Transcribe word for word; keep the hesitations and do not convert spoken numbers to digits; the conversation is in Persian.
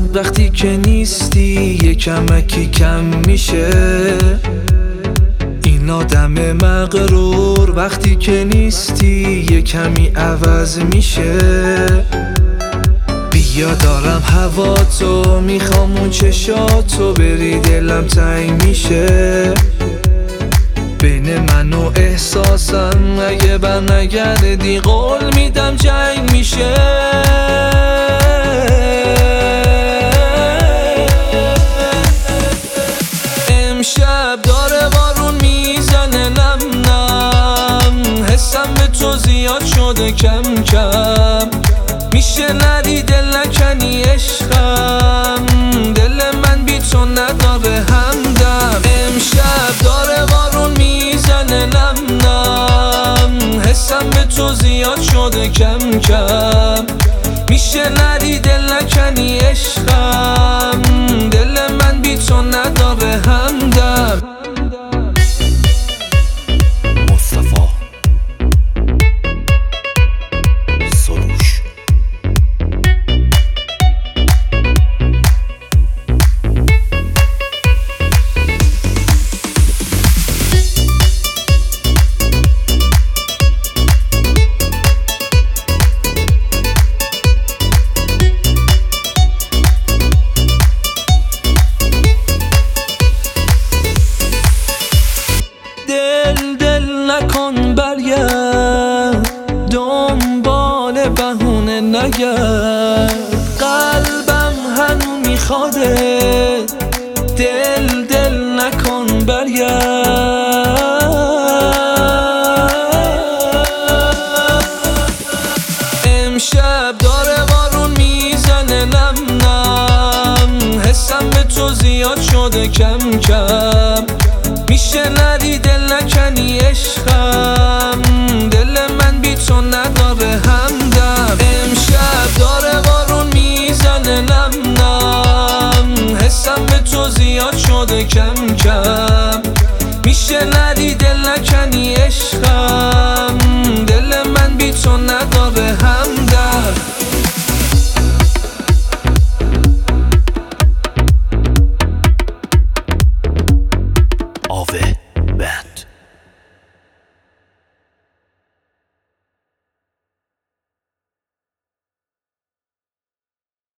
وقتی که نیستی یه کمکی کم میشه. این آدم مغرور وقتی که نیستی یه کمی عوض میشه. بیا دارم هوا تو، میخوام اون چشاتو بری، دلم تنگ میشه. بین من و احساسم اگه بر نگردی قول میدم جنگ میشه. امشب داره بارون میزنه نم نم، حسم به تو زیاد شده کم کم. میشه نری دل نکنی عشقم، دل من بی تو نداره همدم. امشب داره بارون میزنه نم نم، حسم به تو زیاد شده کم کم. میشه نری دل نکنی عشقم، دل من بی تو نداره همدم. دل دل نکن برگرد، دنبال بهونه نگرد. قلبم هنو میخواده، دل دل نکن برگرد. امشب داره بارون میزنه نم نم، حسم به تو زیاد شده کم کم. میشه نری دل نکنی عشقم، دل من بی تو نداره همدم. امشب داره بارون میزنه نم نم، حسم به تو زیاد شده کم کم. میشه نری دل نکنی عشقم.